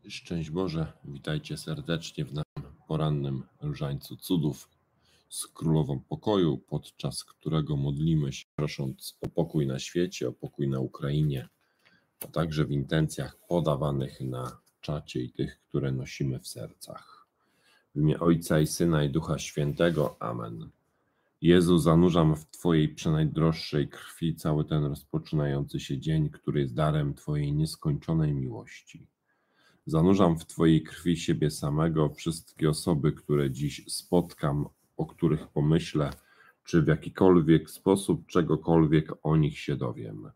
Szczęść Boże, witajcie serdecznie w naszym porannym różańcu cudów z Królową Pokoju, podczas którego modlimy się, prosząc o pokój na świecie, o pokój na Ukrainie, a także w intencjach podawanych na czacie i tych, które nosimy w sercach. W imię Ojca i Syna i Ducha Świętego. Amen. Jezu, zanurzam w Twojej przenajdroższej krwi cały ten rozpoczynający się dzień, który jest darem Twojej nieskończonej miłości. Zanurzam w Twojej krwi siebie samego, wszystkie osoby, które dziś spotkam, o których pomyślę, czy w jakikolwiek sposób czegokolwiek o nich się dowiem.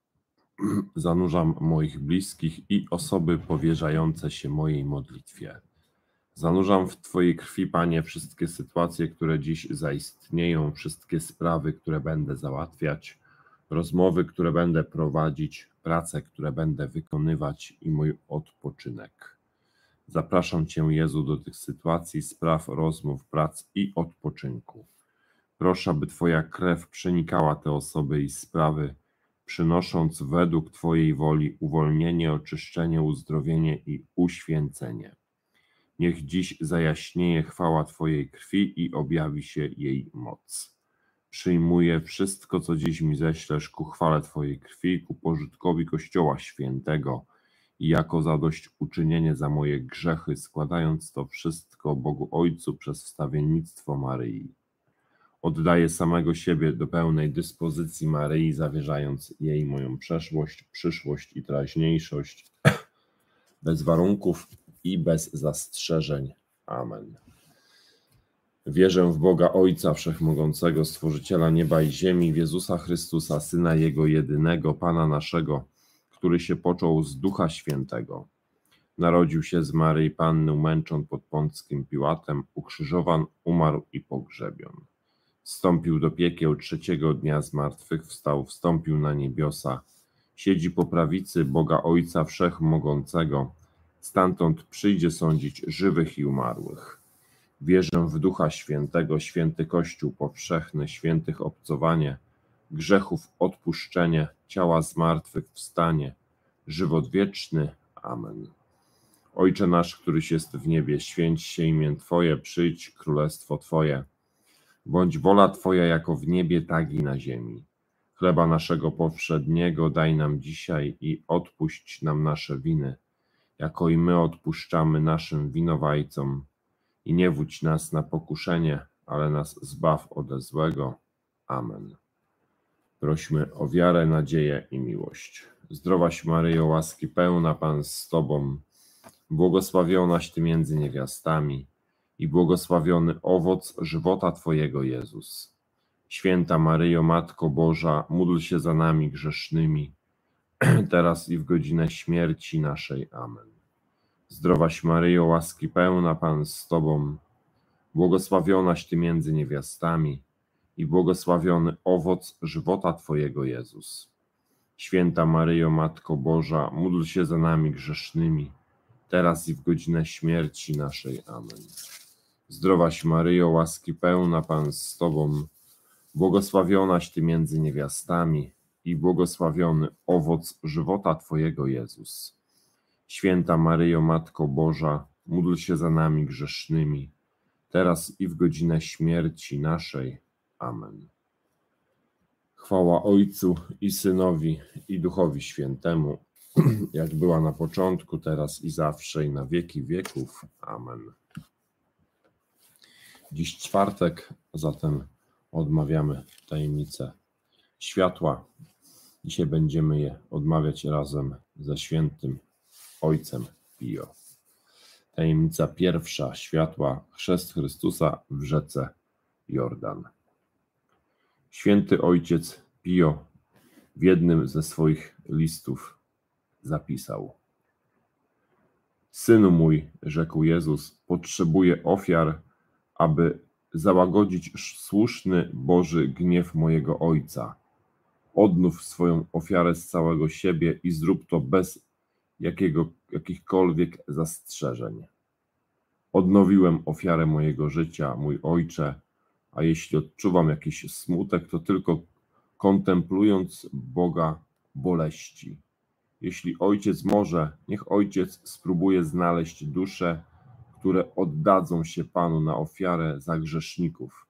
Zanurzam moich bliskich i osoby powierzające się mojej modlitwie. Zanurzam w Twojej krwi, Panie, wszystkie sytuacje, które dziś zaistnieją, wszystkie sprawy, które będę załatwiać, rozmowy, które będę prowadzić, prace, które będę wykonywać i mój odpoczynek. Zapraszam Cię, Jezu, do tych sytuacji, spraw, rozmów, prac i odpoczynku. Proszę, aby Twoja krew przenikała te osoby i sprawy, przynosząc według Twojej woli uwolnienie, oczyszczenie, uzdrowienie i uświęcenie. Niech dziś zajaśnieje chwała Twojej krwi i objawi się jej moc. Przyjmuję wszystko, co dziś mi ześlesz ku chwale Twojej krwi, ku pożytkowi Kościoła Świętego i jako zadośćuczynienie za moje grzechy, składając to wszystko Bogu Ojcu przez wstawiennictwo Maryi. Oddaję samego siebie do pełnej dyspozycji Maryi, zawierzając jej moją przeszłość, przyszłość i teraźniejszość, bez warunków i bez zastrzeżeń. Amen. Wierzę w Boga Ojca Wszechmogącego, Stworzyciela nieba i ziemi, w Jezusa Chrystusa, Syna Jego jedynego, Pana naszego, który się począł z Ducha Świętego. Narodził się z Maryi Panny, umęczon pod Pąckim Piłatem, ukrzyżowan, umarł i pogrzebion. Wstąpił do piekieł, trzeciego dnia zmartwychwstał, wstąpił na niebiosa, siedzi po prawicy Boga Ojca Wszechmogącego, stamtąd przyjdzie sądzić żywych i umarłych. Wierzę w Ducha Świętego, święty Kościół powszechny, świętych obcowanie, grzechów odpuszczenie, ciała zmartwychwstanie, żywot wieczny. Amen. Ojcze nasz, któryś jest w niebie, święć się imię Twoje, przyjdź królestwo Twoje. Bądź wola Twoja jako w niebie, tak i na ziemi. Chleba naszego powszedniego daj nam dzisiaj i odpuść nam nasze winy, jako i my odpuszczamy naszym winowajcom. I nie wódź nas na pokuszenie, ale nas zbaw ode złego. Amen. Prośmy o wiarę, nadzieję i miłość. Zdrowaś Maryjo, łaski pełna, Pan z Tobą, błogosławionaś Ty między niewiastami i błogosławiony owoc żywota Twojego, Jezus. Święta Maryjo, Matko Boża, módl się za nami grzesznymi, teraz i w godzinę śmierci naszej. Amen. Zdrowaś Maryjo, łaski pełna, Pan z Tobą, błogosławionaś Ty między niewiastami i błogosławiony owoc żywota Twojego, Jezus. Święta Maryjo, Matko Boża, módl się za nami grzesznymi, teraz i w godzinę śmierci naszej. Amen. Zdrowaś Maryjo, łaski pełna, Pan z Tobą, błogosławionaś Ty między niewiastami i błogosławiony owoc żywota Twojego, Jezus. Święta Maryjo, Matko Boża, módl się za nami grzesznymi, teraz i w godzinę śmierci naszej. Amen. Chwała Ojcu i Synowi i Duchowi Świętemu, jak była na początku, teraz i zawsze i na wieki wieków. Amen. Dziś czwartek, zatem odmawiamy tajemnicę światła. Dzisiaj będziemy je odmawiać razem ze świętym Ojcem Pio. Tajemnica pierwsza światła, chrzest Chrystusa w rzece Jordan. Święty Ojciec Pio w jednym ze swoich listów zapisał: Synu mój, rzekł Jezus, potrzebuję ofiar, aby załagodzić słuszny Boży gniew mojego Ojca. Odnów swoją ofiarę z całego siebie i zrób to bez jakichkolwiek zastrzeżeń. Odnowiłem ofiarę mojego życia, mój Ojcze, a jeśli odczuwam jakiś smutek, to tylko kontemplując Boga boleści. Jeśli ojciec może, niech ojciec spróbuje znaleźć dusze, które oddadzą się Panu na ofiarę za grzeszników.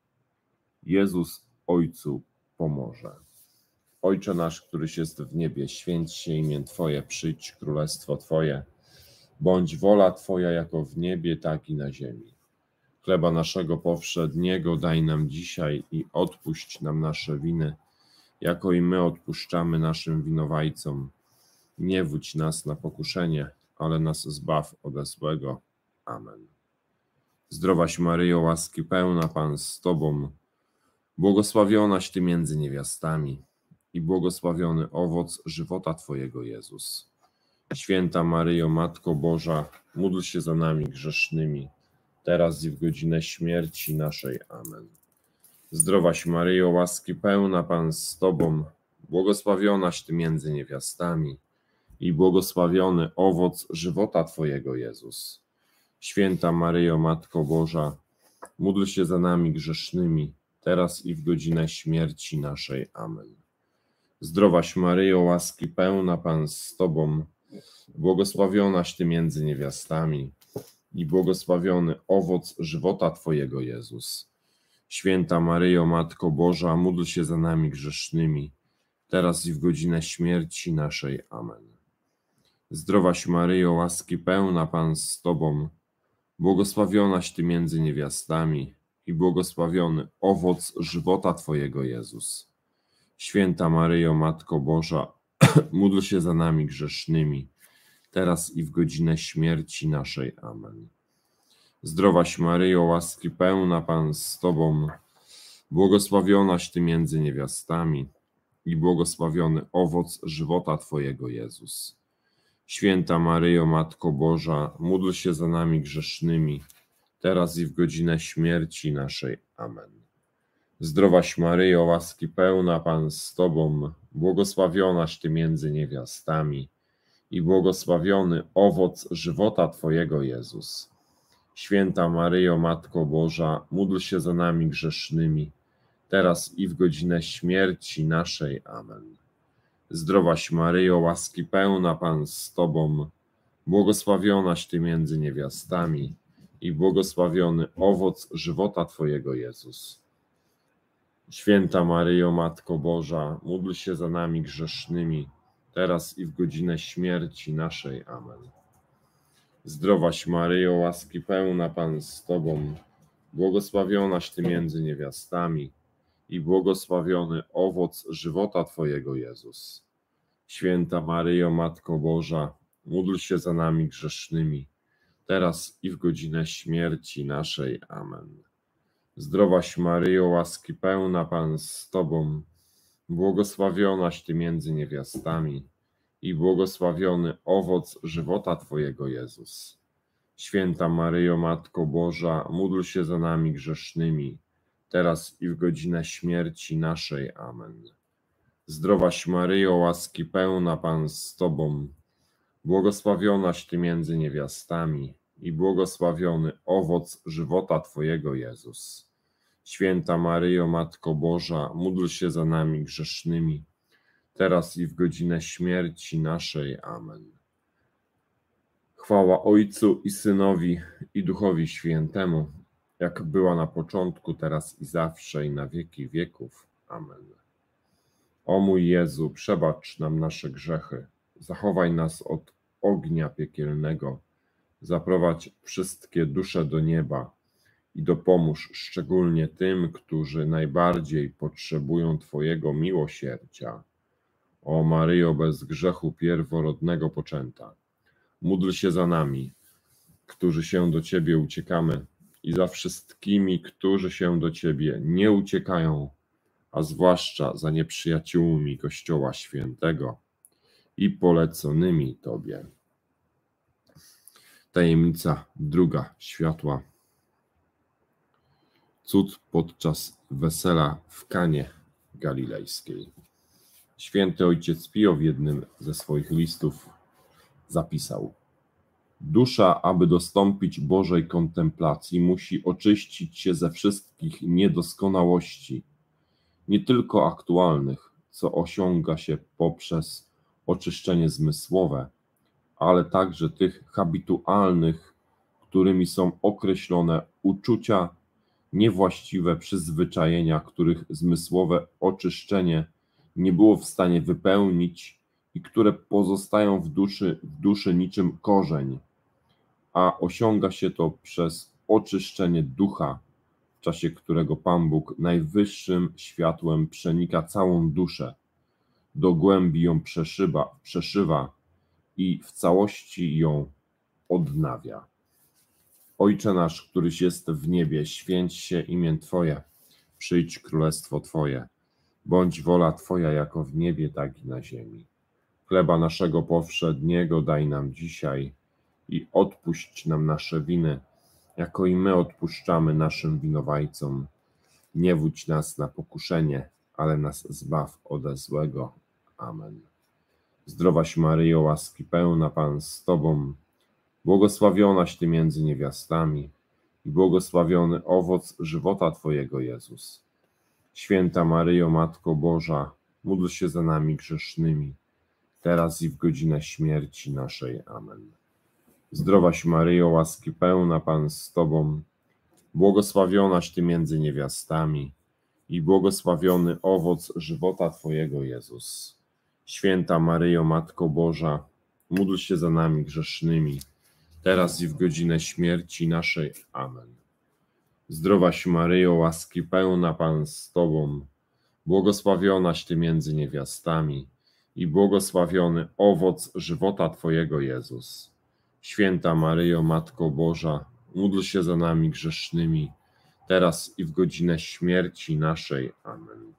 Jezus Ojcu pomoże. Ojcze nasz, któryś jest w niebie, święć się imię Twoje, przyjdź królestwo Twoje. Bądź wola Twoja jako w niebie, tak i na ziemi. Chleba naszego powszedniego daj nam dzisiaj i odpuść nam nasze winy, jako i my odpuszczamy naszym winowajcom. Nie wódź nas na pokuszenie, ale nas zbaw ode złego. Amen. Zdrowaś Maryjo, łaski pełna, Pan z Tobą, błogosławionaś Ty między niewiastami i błogosławiony owoc żywota Twojego, Jezus. Święta Maryjo, Matko Boża, módl się za nami grzesznymi, teraz i w godzinę śmierci naszej. Amen. Zdrowaś Maryjo, łaski pełna, Pan z Tobą, błogosławionaś Ty między niewiastami i błogosławiony owoc żywota Twojego, Jezus. Święta Maryjo, Matko Boża, módl się za nami grzesznymi, teraz i w godzinę śmierci naszej. Amen. Zdrowaś Maryjo, łaski pełna, Pan z Tobą, błogosławionaś Ty między niewiastami i błogosławiony owoc żywota Twojego, Jezus. Święta Maryjo, Matko Boża, módl się za nami grzesznymi, teraz i w godzinę śmierci naszej. Amen. Zdrowaś Maryjo, łaski pełna, Pan z Tobą, błogosławionaś Ty między niewiastami i błogosławiony owoc żywota Twojego, Jezus. Święta Maryjo, Matko Boża, módl się za nami grzesznymi, teraz i w godzinę śmierci naszej. Amen. Zdrowaś Maryjo, łaski pełna, Pan z Tobą, błogosławionaś Ty między niewiastami i błogosławiony owoc żywota Twojego, Jezus. Święta Maryjo, Matko Boża, módl się za nami grzesznymi, teraz i w godzinę śmierci naszej. Amen. Zdrowaś Maryjo, łaski pełna, Pan z Tobą, błogosławionaś Ty między niewiastami i błogosławiony owoc żywota Twojego, Jezus. Święta Maryjo, Matko Boża, módl się za nami grzesznymi, teraz i w godzinę śmierci naszej. Amen. Zdrowaś Maryjo, łaski pełna, Pan z Tobą, błogosławionaś Ty między niewiastami i błogosławiony owoc żywota Twojego, Jezus. Święta Maryjo, Matko Boża, módl się za nami grzesznymi, teraz i w godzinę śmierci naszej. Amen. Zdrowaś Maryjo, łaski pełna, Pan z Tobą, błogosławionaś Ty między niewiastami i błogosławiony owoc żywota Twojego, Jezus. Święta Maryjo, Matko Boża, módl się za nami grzesznymi, teraz i w godzinę śmierci naszej. Amen. Zdrowaś Maryjo, łaski pełna, Pan z Tobą, błogosławionaś Ty między niewiastami i błogosławiony owoc żywota Twojego, Jezus. Święta Maryjo, Matko Boża, módl się za nami grzesznymi, teraz i w godzinę śmierci naszej. Amen. Zdrowaś Maryjo, łaski pełna, Pan z Tobą, błogosławionaś Ty między niewiastami i błogosławiony owoc żywota Twojego, Jezus. Święta Maryjo, Matko Boża, módl się za nami grzesznymi, teraz i w godzinę śmierci naszej. Amen. Chwała Ojcu i Synowi i Duchowi Świętemu, jak była na początku, teraz i zawsze, i na wieki wieków. Amen. O mój Jezu, przebacz nam nasze grzechy, zachowaj nas od ognia piekielnego, zaprowadź wszystkie dusze do nieba i dopomóż szczególnie tym, którzy najbardziej potrzebują Twojego miłosierdzia. O Maryjo, bez grzechu pierworodnego poczęta, módl się za nami, którzy się do Ciebie uciekamy, i za wszystkimi, którzy się do Ciebie nie uciekają, a zwłaszcza za nieprzyjaciółmi Kościoła Świętego i poleconymi Tobie. Tajemnica druga światła. Cud podczas wesela w Kanie Galilejskiej. Święty ojciec Pio w jednym ze swoich listów zapisał: dusza, aby dostąpić Bożej kontemplacji, musi oczyścić się ze wszystkich niedoskonałości, nie tylko aktualnych, co osiąga się poprzez oczyszczenie zmysłowe, ale także tych habitualnych, którymi są określone uczucia, niewłaściwe przyzwyczajenia, których zmysłowe oczyszczenie nie było w stanie wypełnić i które pozostają w duszy niczym korzeń, a osiąga się to przez oczyszczenie ducha, w czasie którego Pan Bóg najwyższym światłem przenika całą duszę, do głębi ją przeszywa i w całości ją odnawia. Ojcze nasz, któryś jest w niebie, święć się imię Twoje, przyjdź królestwo Twoje, bądź wola Twoja jako w niebie, tak i na ziemi. Chleba naszego powszedniego daj nam dzisiaj i odpuść nam nasze winy, jako i my odpuszczamy naszym winowajcom. Nie wódź nas na pokuszenie, ale nas zbaw ode złego. Amen. Zdrowaś Maryjo, łaski pełna, Pan z Tobą, błogosławionaś Ty między niewiastami i błogosławiony owoc żywota Twojego, Jezus. Święta Maryjo, Matko Boża, módl się za nami grzesznymi, teraz i w godzinę śmierci naszej. Amen. Zdrowaś Maryjo, łaski pełna, Pan z Tobą, błogosławionaś Ty między niewiastami i błogosławiony owoc żywota Twojego, Jezus. Święta Maryjo, Matko Boża, módl się za nami grzesznymi, teraz i w godzinę śmierci naszej. Amen. Zdrowaś Maryjo, łaski pełna, Pan z Tobą, błogosławionaś Ty między niewiastami i błogosławiony owoc żywota Twojego, Jezus. Święta Maryjo, Matko Boża, módl się za nami grzesznymi, teraz i w godzinę śmierci naszej. Amen.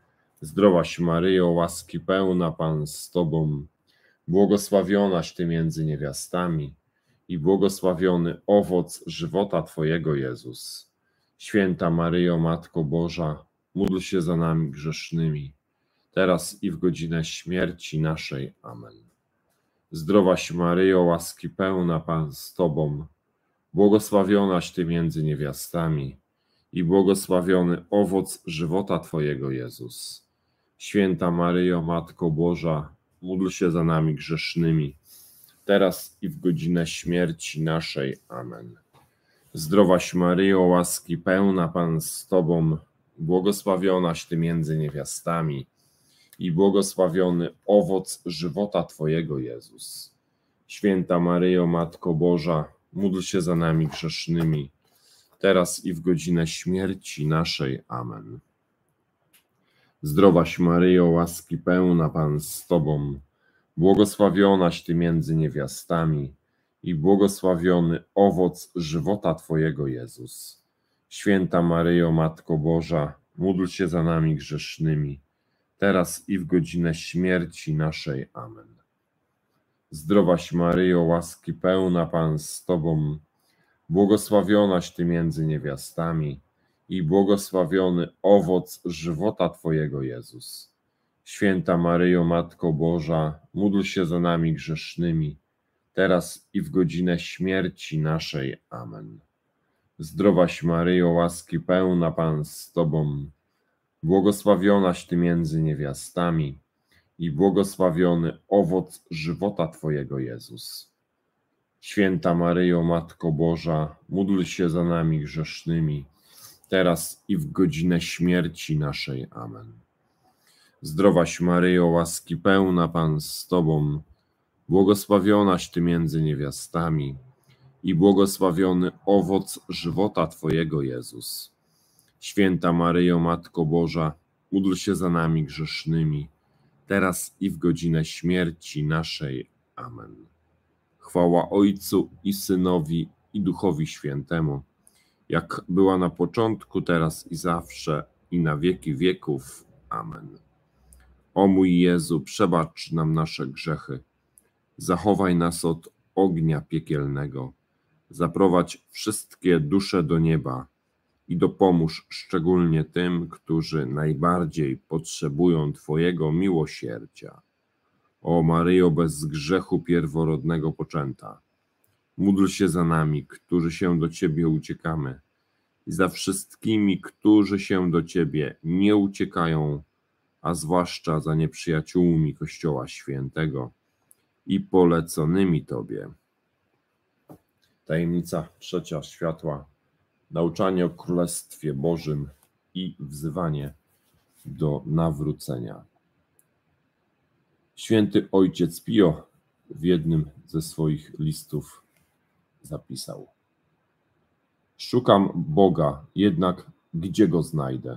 Zdrowaś Maryjo, łaski pełna, Pan z Tobą, błogosławionaś Ty między niewiastami i błogosławiony owoc żywota Twojego, Jezus. Święta Maryjo, Matko Boża, módl się za nami grzesznymi, teraz i w godzinę śmierci naszej. Amen. Zdrowaś Maryjo, łaski pełna, Pan z Tobą, błogosławionaś Ty między niewiastami i błogosławiony owoc żywota Twojego, Jezus. Święta Maryjo, Matko Boża, módl się za nami grzesznymi, teraz i w godzinę śmierci naszej. Amen. Zdrowaś Maryjo, łaski pełna, Pan z Tobą, błogosławionaś Ty między niewiastami i błogosławiony owoc żywota Twojego, Jezus. Święta Maryjo, Matko Boża, módl się za nami grzesznymi, teraz i w godzinę śmierci naszej. Amen. Zdrowaś Maryjo, łaski pełna, Pan z Tobą, błogosławionaś Ty między niewiastami i błogosławiony owoc żywota Twojego, Jezus. Święta Maryjo, Matko Boża, módl się za nami grzesznymi, teraz i w godzinę śmierci naszej. Amen. Zdrowaś Maryjo, łaski pełna, Pan z Tobą, błogosławionaś Ty między niewiastami i błogosławiony owoc żywota Twojego, Jezus. Święta Maryjo, Matko Boża, módl się za nami grzesznymi, teraz i w godzinę śmierci naszej. Amen. Zdrowaś Maryjo, łaski pełna, Pan z Tobą, błogosławionaś Ty między niewiastami i błogosławiony owoc żywota Twojego, Jezus. Święta Maryjo, Matko Boża, módl się za nami grzesznymi, teraz i w godzinę śmierci naszej. Amen. Zdrowaś Maryjo, łaski pełna, Pan z Tobą, błogosławionaś Ty między niewiastami i błogosławiony owoc żywota Twojego, Jezus. Święta Maryjo, Matko Boża, módl się za nami grzesznymi, teraz i w godzinę śmierci naszej. Amen. Chwała Ojcu i Synowi i Duchowi Świętemu, jak była na początku, teraz i zawsze, i na wieki wieków. Amen. O mój Jezu, przebacz nam nasze grzechy, zachowaj nas od ognia piekielnego, zaprowadź wszystkie dusze do nieba i dopomóż szczególnie tym, którzy najbardziej potrzebują Twojego miłosierdzia. O Maryjo, bez grzechu pierworodnego poczęta, módl się za nami, którzy się do Ciebie uciekamy, i za wszystkimi, którzy się do Ciebie nie uciekają, a zwłaszcza za nieprzyjaciółmi Kościoła Świętego i poleconymi Tobie. Tajemnica trzecia światła. Nauczanie o Królestwie Bożym i wzywanie do nawrócenia. Święty Ojciec Pio w jednym ze swoich listów zapisał: Szukam Boga, jednak gdzie Go znajdę?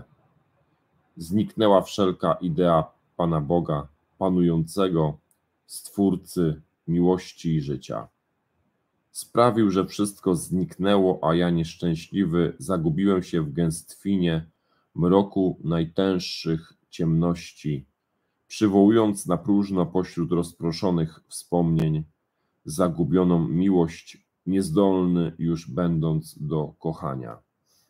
Zniknęła wszelka idea Pana Boga, panującego, Stwórcy miłości i życia. Sprawił, że wszystko zniknęło, a ja nieszczęśliwy zagubiłem się w gęstwinie mroku najtęższych ciemności, przywołując na próżno pośród rozproszonych wspomnień zagubioną miłość, niezdolny już będąc do kochania.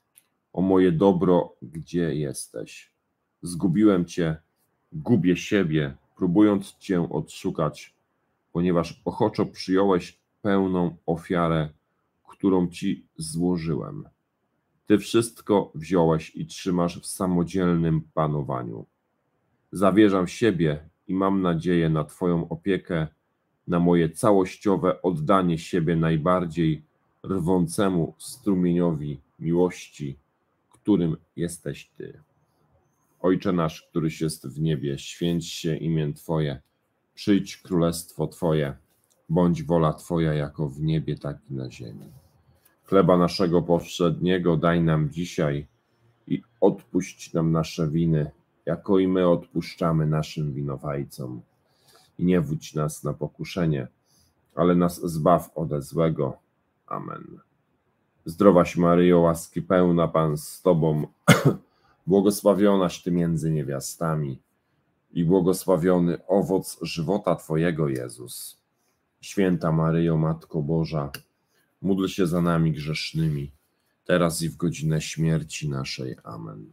O moje dobro, gdzie jesteś? Zgubiłem Cię, gubię siebie, próbując Cię odszukać, ponieważ ochoczo przyjąłeś pełną ofiarę, którą Ci złożyłem. Ty wszystko wziąłeś i trzymasz w samodzielnym panowaniu. Zawierzam siebie i mam nadzieję na Twoją opiekę, na moje całościowe oddanie siebie najbardziej rwącemu strumieniowi miłości, którym jesteś Ty. Ojcze nasz, któryś jest w niebie, święć się imię Twoje, przyjdź królestwo Twoje, bądź wola Twoja jako w niebie, tak i na ziemi. Chleba naszego powszedniego daj nam dzisiaj i odpuść nam nasze winy, jako i my odpuszczamy naszym winowajcom. I nie wódź nas na pokuszenie, ale nas zbaw ode złego. Amen. Zdrowaś Maryjo, łaski pełna, Pan z Tobą, błogosławionaś Ty między niewiastami i błogosławiony owoc żywota Twojego, Jezus. Święta Maryjo, Matko Boża, módl się za nami grzesznymi, teraz i w godzinę śmierci naszej. Amen.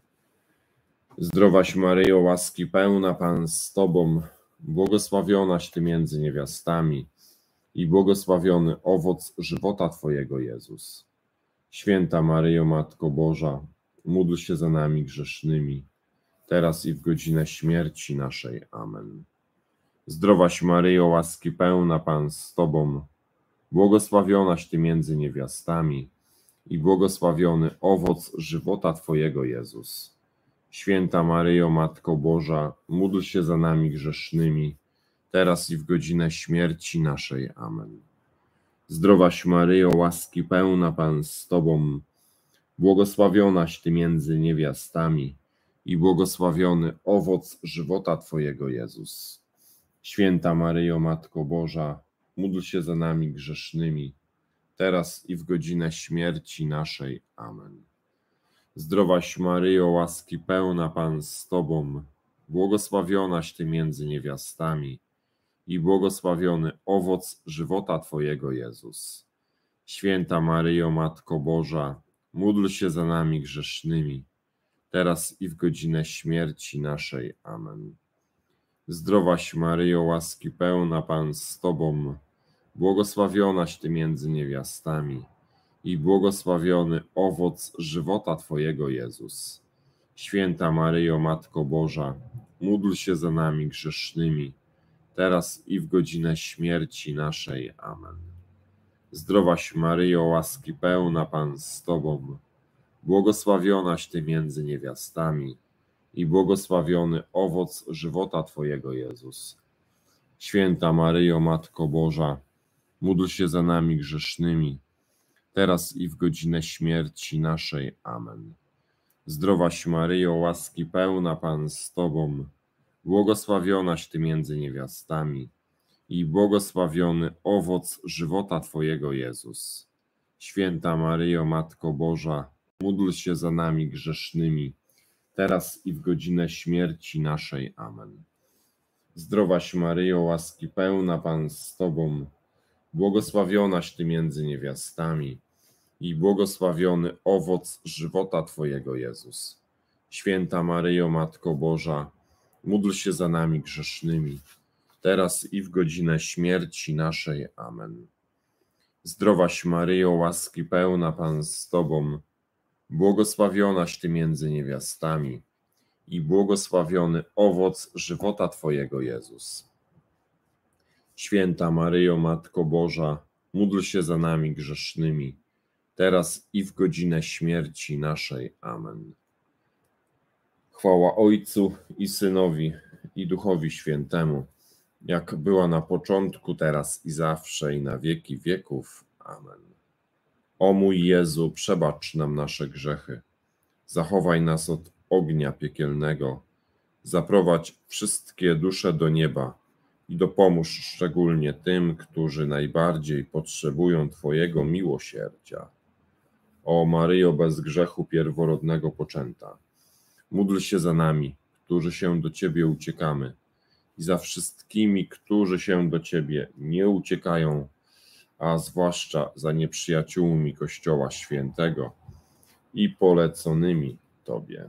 Zdrowaś Maryjo, łaski pełna, Pan z Tobą, błogosławionaś Ty między niewiastami i błogosławiony owoc żywota Twojego, Jezus. Święta Maryjo, Matko Boża, módl się za nami grzesznymi, teraz i w godzinę śmierci naszej. Amen. Zdrowaś Maryjo, łaski pełna, Pan z Tobą, błogosławionaś Ty między niewiastami i błogosławiony owoc żywota Twojego, Jezus. Święta Maryjo, Matko Boża, módl się za nami grzesznymi, teraz i w godzinę śmierci naszej. Amen. Zdrowaś Maryjo, łaski pełna, Pan z Tobą, błogosławionaś Ty między niewiastami i błogosławiony owoc żywota Twojego, Jezus. Święta Maryjo, Matko Boża, módl się za nami grzesznymi, teraz i w godzinę śmierci naszej. Amen. Zdrowaś Maryjo, łaski pełna, Pan z Tobą, błogosławionaś Ty między niewiastami i błogosławiony owoc żywota Twojego, Jezus. Święta Maryjo, Matko Boża, módl się za nami grzesznymi, teraz i w godzinę śmierci naszej. Amen. Zdrowaś Maryjo, łaski pełna, Pan z Tobą, błogosławionaś Ty między niewiastami i błogosławiony owoc żywota Twojego, Jezus. Święta Maryjo, Matko Boża, módl się za nami grzesznymi, teraz i w godzinę śmierci naszej. Amen. Zdrowaś Maryjo, łaski pełna, Pan z Tobą, błogosławionaś Ty między niewiastami i błogosławiony owoc żywota Twojego, Jezus. Święta Maryjo, Matko Boża, módl się za nami grzesznymi, teraz i w godzinę śmierci naszej. Amen. Zdrowaś Maryjo, łaski pełna, Pan z Tobą, błogosławionaś Ty między niewiastami i błogosławiony owoc żywota Twojego, Jezus. Święta Maryjo, Matko Boża, módl się za nami grzesznymi, teraz i w godzinę śmierci naszej. Amen. Zdrowaś Maryjo, łaski pełna, Pan z Tobą, błogosławionaś Ty między niewiastami i błogosławiony owoc żywota Twojego, Jezus. Święta Maryjo, Matko Boża, módl się za nami grzesznymi, teraz i w godzinę śmierci naszej. Amen. Zdrowaś Maryjo, łaski pełna, Pan z Tobą, błogosławionaś Ty między niewiastami i błogosławiony owoc żywota Twojego, Jezus. Święta Maryjo, Matko Boża, módl się za nami grzesznymi, teraz i w godzinę śmierci naszej. Amen. Chwała Ojcu i Synowi, i Duchowi Świętemu, jak była na początku, teraz i zawsze, i na wieki wieków. Amen. O mój Jezu, przebacz nam nasze grzechy, zachowaj nas od ognia piekielnego, zaprowadź wszystkie dusze do nieba i dopomóż szczególnie tym, którzy najbardziej potrzebują Twojego miłosierdzia. O Maryjo, bez grzechu pierworodnego poczęta, módl się za nami, którzy się do Ciebie uciekamy, i za wszystkimi, którzy się do Ciebie nie uciekają, a zwłaszcza za nieprzyjaciółmi Kościoła Świętego i poleconymi Tobie.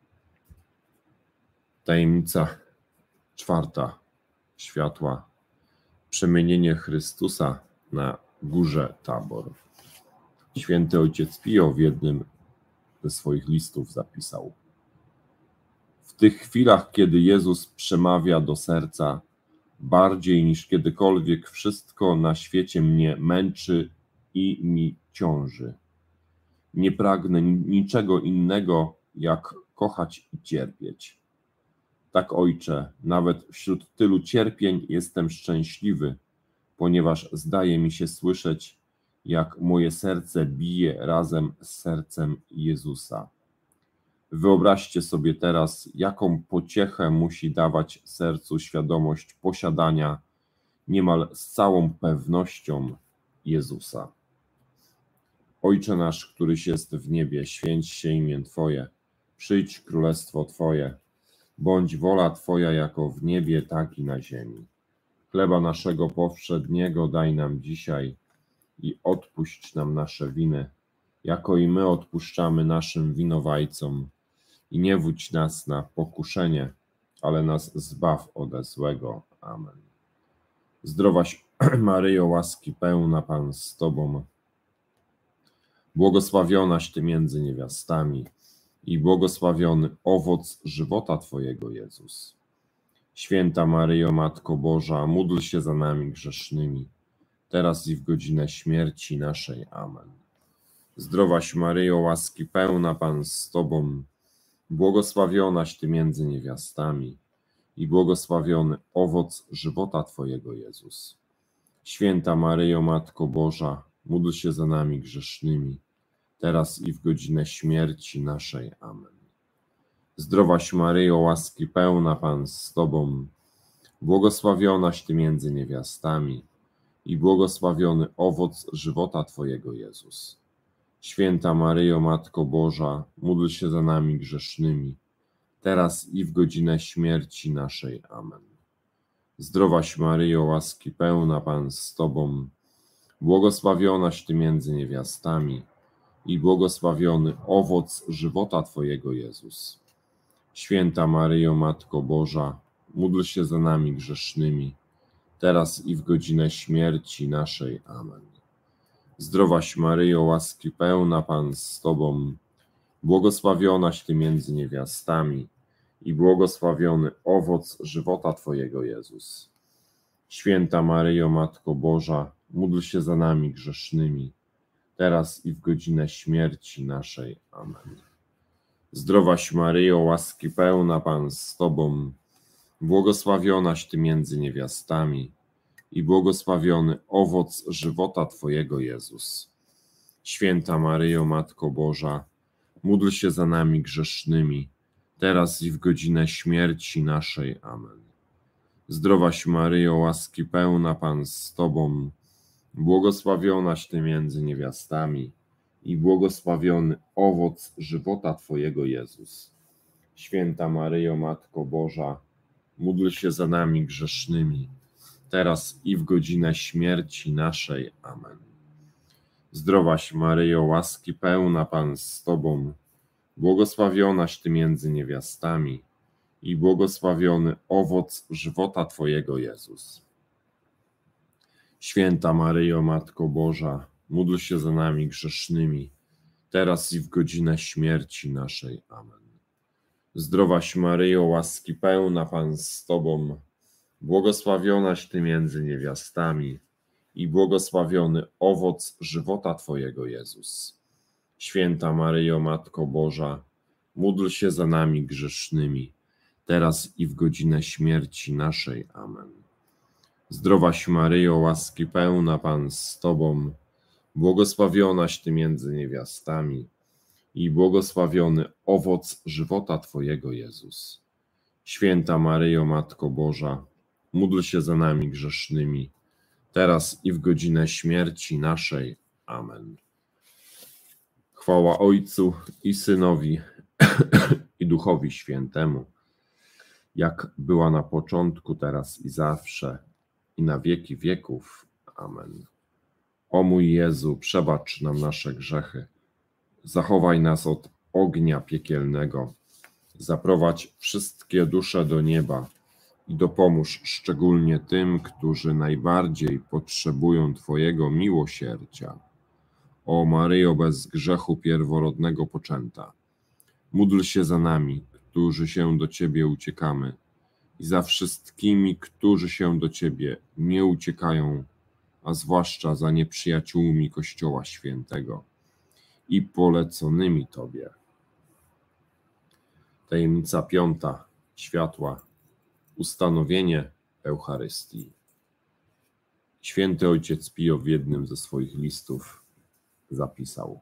Tajemnica czwarta światła. Przemienienie Chrystusa na górze Tabor. Święty Ojciec Pio w jednym ze swoich listów zapisał: w tych chwilach, kiedy Jezus przemawia do serca, bardziej niż kiedykolwiek wszystko na świecie mnie męczy i mi ciąży. Nie pragnę niczego innego, jak kochać i cierpieć. Tak, Ojcze, nawet wśród tylu cierpień jestem szczęśliwy, ponieważ zdaje mi się słyszeć, jak moje serce bije razem z sercem Jezusa. Wyobraźcie sobie teraz, jaką pociechę musi dawać sercu świadomość posiadania niemal z całą pewnością Jezusa. Ojcze nasz, któryś jest w niebie, święć się imię Twoje, przyjdź królestwo Twoje, bądź wola Twoja jako w niebie, tak i na ziemi. Chleba naszego powszedniego daj nam dzisiaj i odpuść nam nasze winy, jako i my odpuszczamy naszym winowajcom. I nie wódź nas na pokuszenie, ale nas zbaw ode złego. Amen. Zdrowaś Maryjo, łaski pełna, Pan z Tobą, błogosławionaś Ty między niewiastami i błogosławiony owoc żywota Twojego, Jezus. Święta Maryjo, Matko Boża, módl się za nami grzesznymi, teraz i w godzinę śmierci naszej. Amen. Zdrowaś Maryjo, łaski pełna, Pan z Tobą, błogosławionaś Ty między niewiastami i błogosławiony owoc żywota Twojego, Jezus. Święta Maryjo, Matko Boża, módl się za nami grzesznymi, teraz i w godzinę śmierci naszej. Amen. Zdrowaś Maryjo, łaski pełna, Pan z Tobą, błogosławionaś Ty między niewiastami i błogosławiony owoc żywota Twojego, Jezus. Święta Maryjo, Matko Boża, módl się za nami grzesznymi, teraz i w godzinę śmierci naszej. Amen. Zdrowaś Maryjo, łaski pełna, Pan z Tobą, błogosławionaś Ty między niewiastami i błogosławiony owoc żywota Twojego, Jezus. Święta Maryjo, Matko Boża, módl się za nami grzesznymi, teraz i w godzinę śmierci naszej. Amen. Zdrowaś Maryjo, łaski pełna, Pan z Tobą, błogosławionaś Ty między niewiastami i błogosławiony owoc żywota Twojego, Jezus. Święta Maryjo, Matko Boża, módl się za nami grzesznymi, teraz i w godzinę śmierci naszej. Amen. Zdrowaś Maryjo, łaski pełna, Pan z Tobą, błogosławionaś Ty między niewiastami i błogosławiony owoc żywota Twojego, Jezus. Święta Maryjo, Matko Boża, módl się za nami grzesznymi, teraz i w godzinę śmierci naszej. Amen. Zdrowaś Maryjo, łaski pełna, Pan z Tobą, błogosławionaś Ty między niewiastami i błogosławiony owoc żywota Twojego, Jezus. Święta Maryjo, Matko Boża, módl się za nami grzesznymi, teraz i w godzinę śmierci naszej. Amen. Zdrowaś Maryjo, łaski pełna, Pan z Tobą, błogosławionaś Ty między niewiastami i błogosławiony owoc żywota Twojego, Jezus. Święta Maryjo, Matko Boża, módl się za nami grzesznymi, teraz i w godzinę śmierci naszej. Amen. Zdrowaś Maryjo, łaski pełna, Pan z Tobą, błogosławionaś Ty między niewiastami i błogosławiony owoc żywota Twojego, Jezus. Święta Maryjo, Matko Boża, módl się za nami grzesznymi, teraz i w godzinę śmierci naszej. Amen. Zdrowaś Maryjo, łaski pełna, Pan z Tobą, błogosławionaś Ty między niewiastami i błogosławiony owoc żywota Twojego, Jezus. Święta Maryjo, Matko Boża, módl się za nami grzesznymi, teraz i w godzinę śmierci naszej. Amen. Chwała Ojcu i Synowi i Duchowi Świętemu, jak była na początku, teraz i zawsze, i na wieki wieków. Amen. O mój Jezu, przebacz nam nasze grzechy, zachowaj nas od ognia piekielnego, zaprowadź wszystkie dusze do nieba i dopomóż szczególnie tym, którzy najbardziej potrzebują Twojego miłosierdzia. O Maryjo, bez grzechu pierworodnego poczęta, módl się za nami, którzy się do Ciebie uciekamy, i za wszystkimi, którzy się do Ciebie nie uciekają, a zwłaszcza za nieprzyjaciółmi Kościoła Świętego i poleconymi Tobie. Tajemnica piąta, światła, ustanowienie Eucharystii. Święty Ojciec Pio w jednym ze swoich listów zapisał: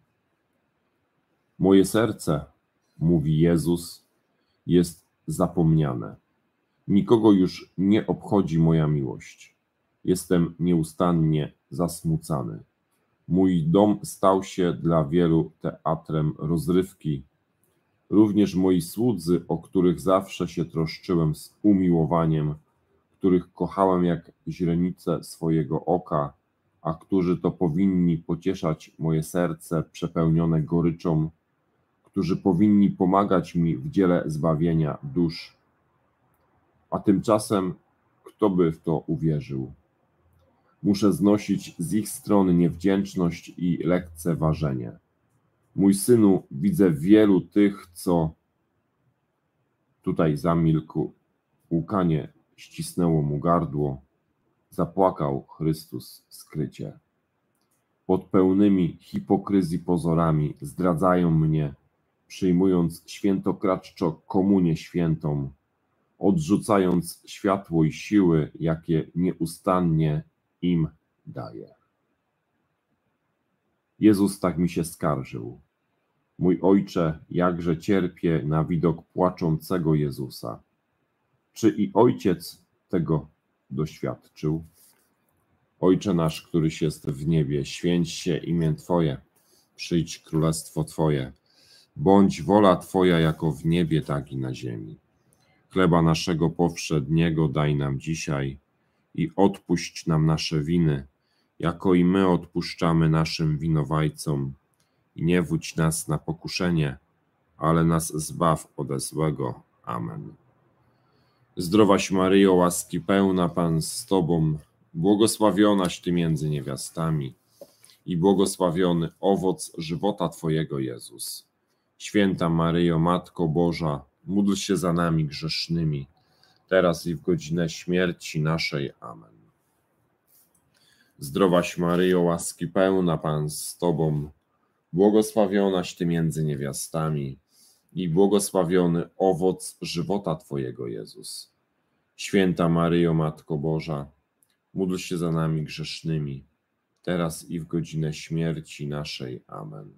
moje serce, mówi Jezus, jest zapomniane. Nikogo już nie obchodzi moja miłość. Jestem nieustannie zasmucany. Mój dom stał się dla wielu teatrem rozrywki. Również moi słudzy, o których zawsze się troszczyłem z umiłowaniem, których kochałem jak źrenice swojego oka, a którzy to powinni pocieszać moje serce przepełnione goryczą, którzy powinni pomagać mi w dziele zbawienia dusz. A tymczasem kto by w to uwierzył? Muszę znosić z ich strony niewdzięczność i lekceważenie. Mój synu, widzę wielu tych, co... Tutaj zamilkł, łkanie ścisnęło mu gardło, zapłakał Chrystus skrycie. Pod pełnymi hipokryzji pozorami zdradzają mnie, przyjmując świętokradzczo komunię świętą, odrzucając światło i siły, jakie nieustannie im daje. Jezus tak mi się skarżył. Mój Ojcze, jakże cierpię na widok płaczącego Jezusa. Czy i Ojciec tego doświadczył? Ojcze nasz, któryś jest w niebie, święć się imię Twoje, przyjdź królestwo Twoje, bądź wola Twoja jako w niebie, tak i na ziemi. Chleba naszego powszedniego daj nam dzisiaj i odpuść nam nasze winy, jako i my odpuszczamy naszym winowajcom. I nie wódź nas na pokuszenie, ale nas zbaw ode złego. Amen. Zdrowaś Maryjo, łaski pełna, Pan z Tobą, błogosławionaś Ty między niewiastami i błogosławiony owoc żywota Twojego, Jezus. Święta Maryjo, Matko Boża, módl się za nami grzesznymi, teraz i w godzinę śmierci naszej. Amen. Zdrowaś Maryjo, łaski pełna, Pan z Tobą, błogosławionaś Ty między niewiastami i błogosławiony owoc żywota Twojego, Jezus. Święta Maryjo, Matko Boża, módl się za nami grzesznymi, teraz i w godzinę śmierci naszej. Amen.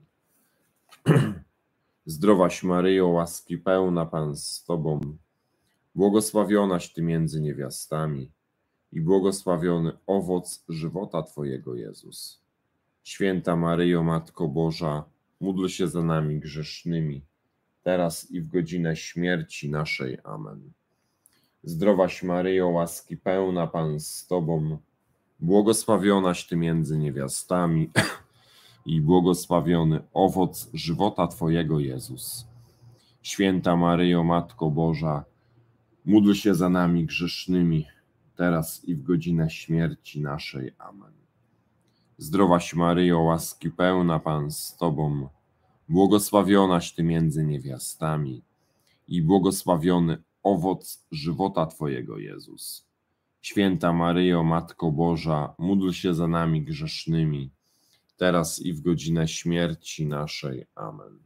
Zdrowaś Maryjo, łaski pełna, Pan z Tobą, błogosławionaś Ty między niewiastami i błogosławiony owoc żywota Twojego, Jezus. Święta Maryjo, Matko Boża, módl się za nami grzesznymi, teraz i w godzinę śmierci naszej. Amen. Zdrowaś Maryjo, łaski pełna, Pan z Tobą, błogosławionaś Ty między niewiastami i błogosławiony owoc żywota Twojego, Jezus. Święta Maryjo, Matko Boża, módl się za nami grzesznymi, teraz i w godzinę śmierci naszej. Amen. Zdrowaś Maryjo, łaski pełna, Pan z Tobą, błogosławionaś Ty między niewiastami i błogosławiony owoc żywota Twojego, Jezus. Święta Maryjo, Matko Boża, módl się za nami grzesznymi, teraz i w godzinę śmierci naszej. Amen.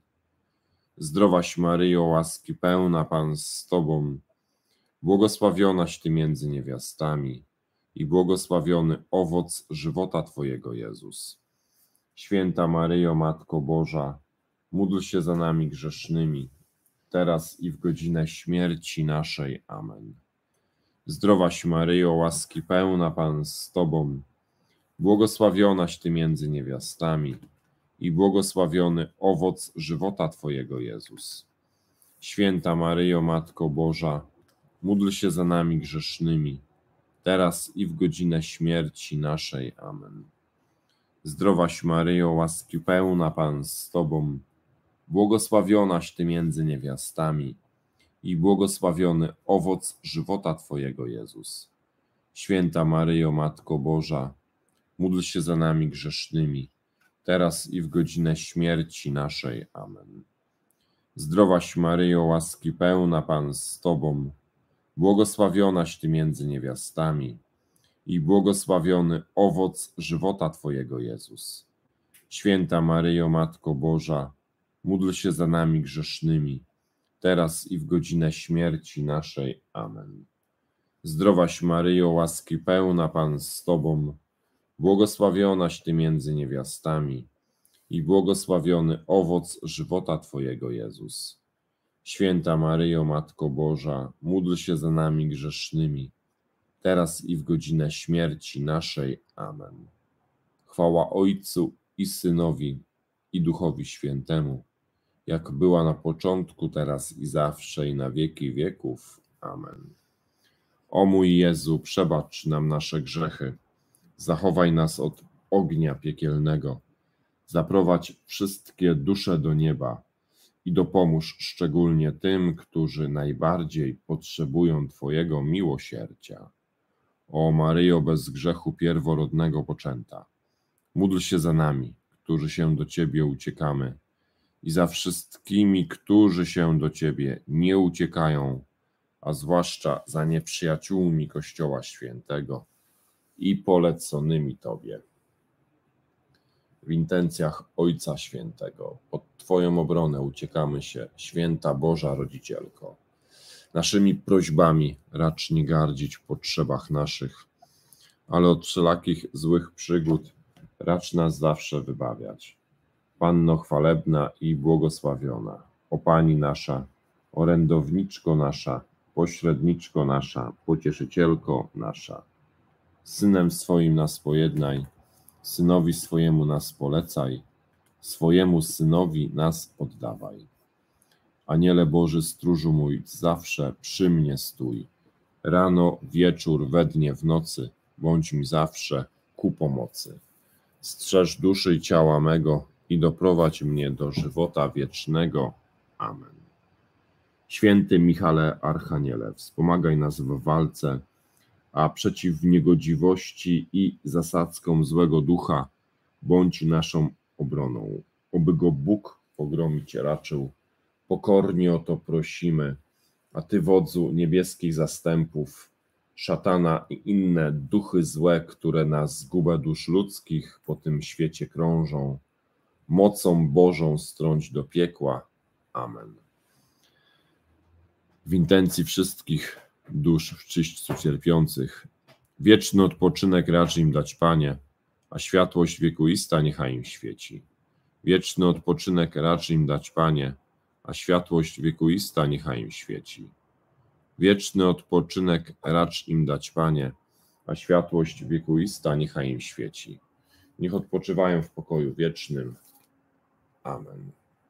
Zdrowaś Maryjo, łaski pełna, Pan z Tobą, błogosławionaś Ty między niewiastami i błogosławiony owoc żywota Twojego, Jezus. Święta Maryjo, Matko Boża, módl się za nami grzesznymi, teraz i w godzinę śmierci naszej. Amen. Zdrowaś Maryjo, łaski pełna, Pan z Tobą, błogosławionaś Ty między niewiastami i błogosławiony owoc żywota Twojego, Jezus. Święta Maryjo, Matko Boża, módl się za nami grzesznymi, teraz i w godzinę śmierci naszej. Amen. Zdrowaś Maryjo, łaski pełna, Pan z Tobą, błogosławionaś Ty między niewiastami i błogosławiony owoc żywota Twojego, Jezus. Święta Maryjo, Matko Boża, módl się za nami grzesznymi, teraz i w godzinę śmierci naszej. Amen. Zdrowaś Maryjo, łaski pełna, Pan z Tobą, błogosławionaś Ty między niewiastami i błogosławiony owoc żywota Twojego, Jezus. Święta Maryjo, Matko Boża, módl się za nami grzesznymi, teraz i w godzinę śmierci naszej. Amen. Zdrowaś Maryjo, łaski pełna, Pan z Tobą, błogosławionaś Ty między niewiastami i błogosławiony owoc żywota Twojego, Jezus. Święta Maryjo, Matko Boża, módl się za nami grzesznymi, teraz i w godzinę śmierci naszej. Amen. Chwała Ojcu i Synowi, i Duchowi Świętemu, jak była na początku, teraz i zawsze, i na wieki wieków. Amen. O mój Jezu, przebacz nam nasze grzechy, zachowaj nas od ognia piekielnego, zaprowadź wszystkie dusze do nieba i dopomóż szczególnie tym, którzy najbardziej potrzebują Twojego miłosierdzia. O Maryjo, bez grzechu pierworodnego poczęta, módl się za nami, którzy się do Ciebie uciekamy, i za wszystkimi, którzy się do Ciebie nie uciekają, a zwłaszcza za nieprzyjaciółmi Kościoła Świętego i poleconymi Tobie. W intencjach Ojca Świętego, pod Twoją obronę uciekamy się, Święta Boża Rodzicielko. Naszymi prośbami racz nie gardzić w potrzebach naszych, ale od wszelakich złych przygód racz nas zawsze wybawiać. Panno chwalebna i błogosławiona, o Pani nasza, orędowniczko nasza, pośredniczko nasza, pocieszycielko nasza. Synem swoim nas pojednaj, Synowi swojemu nas polecaj, swojemu Synowi nas oddawaj. Aniele Boży, stróżu mój, zawsze przy mnie stój. Rano, wieczór, we dnie, w nocy, bądź mi zawsze ku pomocy. Strzeż duszy i ciała mego i doprowadź mnie do żywota wiecznego. Amen. Święty Michale Archaniele, wspomagaj nas w walce, a przeciw niegodziwości i zasadzkom złego ducha bądź naszą obroną. Oby go Bóg pogromić raczył. Pokornie o to prosimy, a Ty, wodzu niebieskich zastępów, szatana i inne duchy złe, które na zgubę dusz ludzkich po tym świecie krążą, mocą Bożą strąć do piekła. Amen. W intencji wszystkich dusz w czyśćcu cierpiących, wieczny odpoczynek racz im dać, Panie, a światłość wiekuista niechaj im świeci. Wieczny odpoczynek racz im dać, Panie, a światłość wiekuista niechaj im świeci. Wieczny odpoczynek racz im dać, Panie, a światłość wiekuista niechaj im świeci. Niech odpoczywają w pokoju wiecznym. Amen.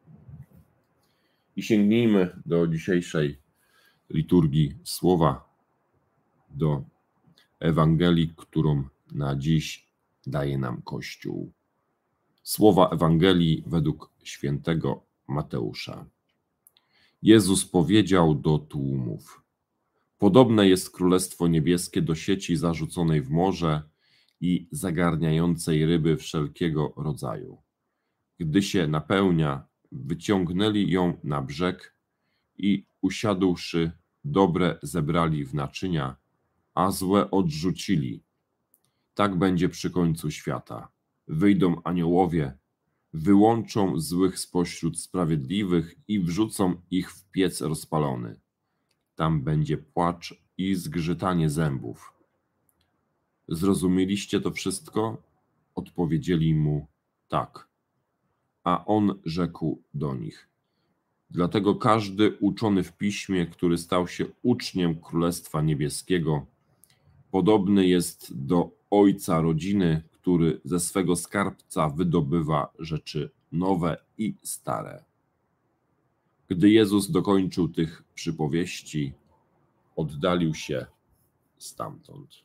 I sięgnijmy do dzisiejszej liturgii słowa, do Ewangelii, którą na dziś daje nam Kościół. Słowa Ewangelii według świętego Mateusza. Jezus powiedział do tłumów: podobne jest Królestwo Niebieskie do sieci zarzuconej w morze i zagarniającej ryby wszelkiego rodzaju. Gdy się napełnia, wyciągnęli ją na brzeg i usiadłszy, dobre zebrali w naczynia, a złe odrzucili. Tak będzie przy końcu świata. Wyjdą aniołowie, wyłączą złych spośród sprawiedliwych i wrzucą ich w piec rozpalony. Tam będzie płacz i zgrzytanie zębów. Zrozumieliście to wszystko? Odpowiedzieli mu tak. A on rzekł do nich: dlatego każdy uczony w piśmie, który stał się uczniem Królestwa Niebieskiego, podobny jest do ojca rodziny, który ze swego skarbca wydobywa rzeczy nowe i stare. Gdy Jezus dokończył tych przypowieści, oddalił się stamtąd.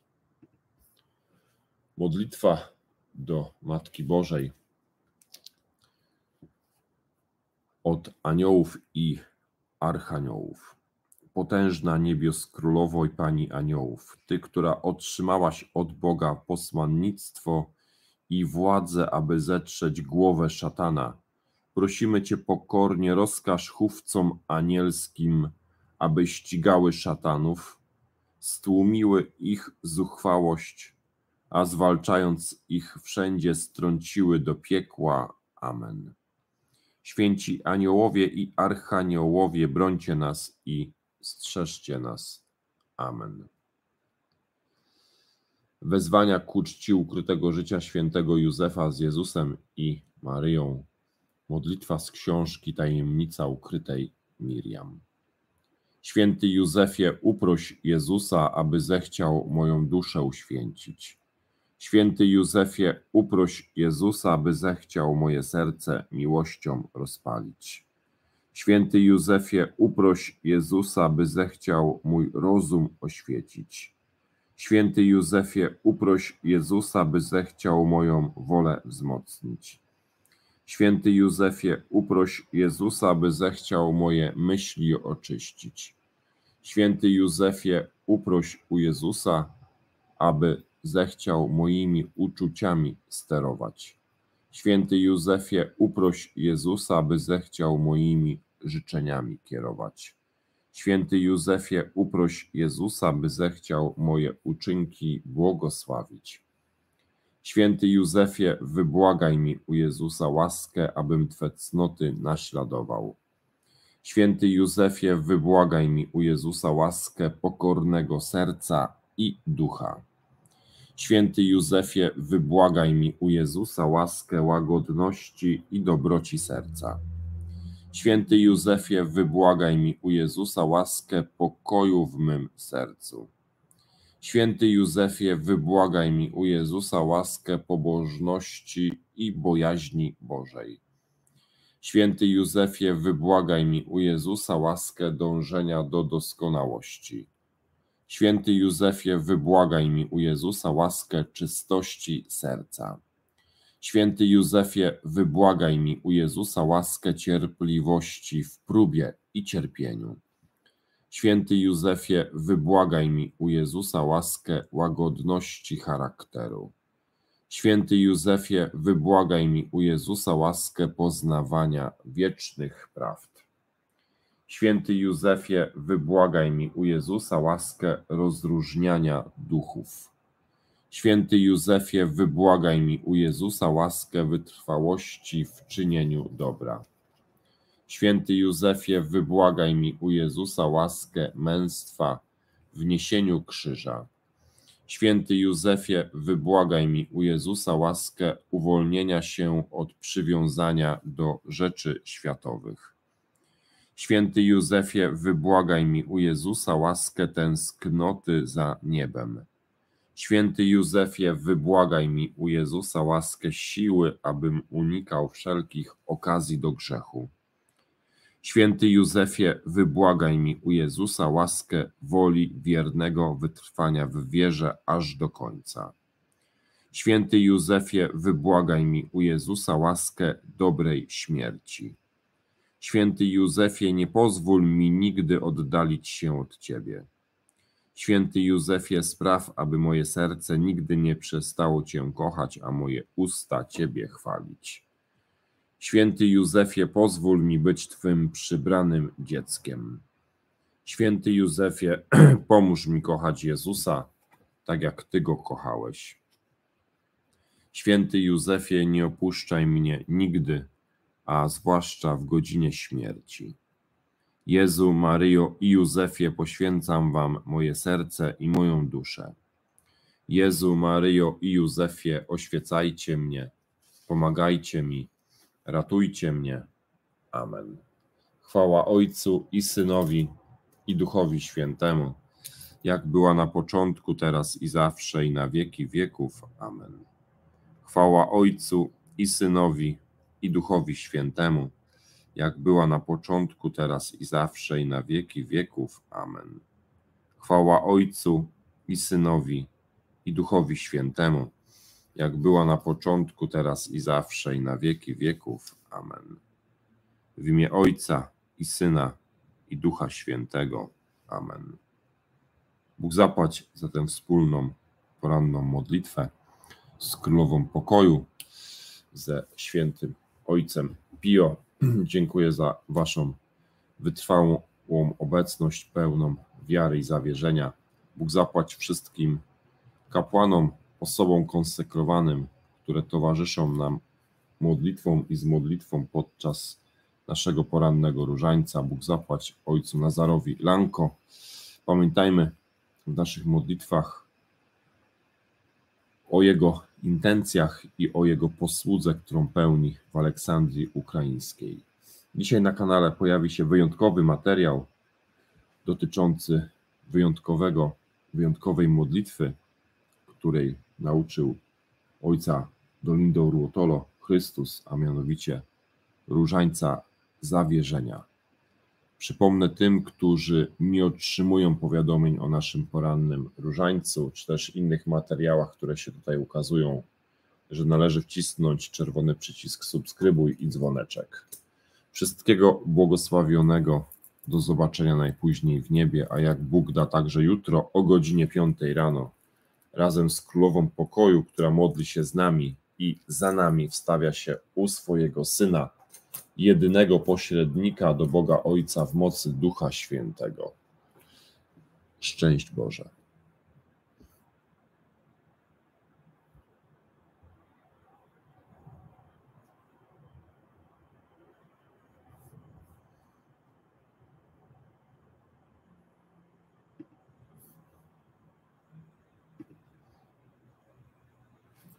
Modlitwa do Matki Bożej od aniołów i archaniołów. Potężna niebios królowo i pani aniołów, ty, która otrzymałaś od Boga posłannictwo i władzę, aby zetrzeć głowę szatana, prosimy cię pokornie, rozkaż chówcom anielskim, aby ścigały szatanów, stłumiły ich zuchwałość, a zwalczając ich wszędzie strąciły do piekła. Amen. Święci aniołowie i archaniołowie, brońcie nas i strzeżcie nas. Amen. Wezwania ku czci ukrytego życia świętego Józefa z Jezusem i Maryją. Modlitwa z książki Tajemnica ukrytej Miriam. Święty Józefie, uproś Jezusa, aby zechciał moją duszę uświęcić. Święty Józefie, uproś Jezusa, aby zechciał moje serce miłością rozpalić. Święty Józefie, uproś Jezusa, by zechciał mój rozum oświecić. Święty Józefie, uproś Jezusa, by zechciał moją wolę wzmocnić. Święty Józefie, uproś Jezusa, by zechciał moje myśli oczyścić. Święty Józefie, uproś u Jezusa, aby zechciał moimi uczuciami sterować. Święty Józefie, uproś Jezusa, by zechciał moimi życzeniami kierować. Święty Józefie, uproś Jezusa, by zechciał moje uczynki błogosławić. Święty Józefie, wybłagaj mi u Jezusa łaskę, abym Twe cnoty naśladował. Święty Józefie, wybłagaj mi u Jezusa łaskę pokornego serca i ducha. Święty Józefie, wybłagaj mi u Jezusa łaskę łagodności i dobroci serca. Święty Józefie, wybłagaj mi u Jezusa łaskę pokoju w mym sercu. Święty Józefie, wybłagaj mi u Jezusa łaskę pobożności i bojaźni Bożej. Święty Józefie, wybłagaj mi u Jezusa łaskę dążenia do doskonałości. Święty Józefie, wybłagaj mi u Jezusa łaskę czystości serca. Święty Józefie, wybłagaj mi u Jezusa łaskę cierpliwości w próbie i cierpieniu. Święty Józefie, wybłagaj mi u Jezusa łaskę łagodności charakteru. Święty Józefie, wybłagaj mi u Jezusa łaskę poznawania wiecznych prawd. Święty Józefie, wybłagaj mi u Jezusa łaskę rozróżniania duchów. Święty Józefie, wybłagaj mi u Jezusa łaskę wytrwałości w czynieniu dobra. Święty Józefie, wybłagaj mi u Jezusa łaskę męstwa w niesieniu krzyża. Święty Józefie, wybłagaj mi u Jezusa łaskę uwolnienia się od przywiązania do rzeczy światowych. Święty Józefie, wybłagaj mi u Jezusa łaskę tęsknoty za niebem. Święty Józefie, wybłagaj mi u Jezusa łaskę siły, abym unikał wszelkich okazji do grzechu. Święty Józefie, wybłagaj mi u Jezusa łaskę woli wiernego wytrwania w wierze aż do końca. Święty Józefie, wybłagaj mi u Jezusa łaskę dobrej śmierci. Święty Józefie, nie pozwól mi nigdy oddalić się od Ciebie. Święty Józefie, spraw, aby moje serce nigdy nie przestało Cię kochać, a moje usta Ciebie chwalić. Święty Józefie, pozwól mi być Twym przybranym dzieckiem. Święty Józefie, pomóż mi kochać Jezusa, tak jak Ty Go kochałeś. Święty Józefie, nie opuszczaj mnie nigdy, a zwłaszcza w godzinie śmierci. Jezu, Maryjo i Józefie, poświęcam Wam moje serce i moją duszę. Jezu, Maryjo i Józefie, oświecajcie mnie, pomagajcie mi, ratujcie mnie. Amen. Chwała Ojcu i Synowi, i Duchowi Świętemu, jak była na początku, teraz i zawsze, i na wieki wieków. Amen. Chwała Ojcu i Synowi, i Duchowi Świętemu, jak była na początku, teraz i zawsze, i na wieki wieków. Amen. Chwała Ojcu i Synowi, i Duchowi Świętemu, jak była na początku, teraz i zawsze, i na wieki wieków. Amen. W imię Ojca i Syna, i Ducha Świętego. Amen. Bóg zapłać za tę wspólną poranną modlitwę z Królową Pokoju, ze Świętym Ojcem Pio. Dziękuję za Waszą wytrwałą obecność, pełną wiary i zawierzenia. Bóg zapłać wszystkim kapłanom, osobom konsekrowanym, które towarzyszą nam modlitwą i z modlitwą podczas naszego porannego różańca. Bóg zapłać Ojcu Nazarowi Lanko. Pamiętajmy w naszych modlitwach o Jego intencjach i o Jego posłudze, którą pełni w Aleksandrii Ukraińskiej. Dzisiaj na kanale pojawi się wyjątkowy materiał dotyczący wyjątkowej modlitwy, której nauczył ojca Dolindo Ruotolo Chrystus, a mianowicie różańca zawierzenia. Przypomnę tym, którzy nie otrzymują powiadomień o naszym porannym różańcu, czy też innych materiałach, które się tutaj ukazują, że należy wcisnąć czerwony przycisk subskrybuj i dzwoneczek. Wszystkiego błogosławionego, do zobaczenia najpóźniej w niebie, a jak Bóg da, także jutro o godzinie 5 rano, razem z Królową Pokoju, która modli się z nami i za nami wstawia się u swojego Syna, jedynego pośrednika do Boga Ojca w mocy Ducha Świętego. Szczęść Boże.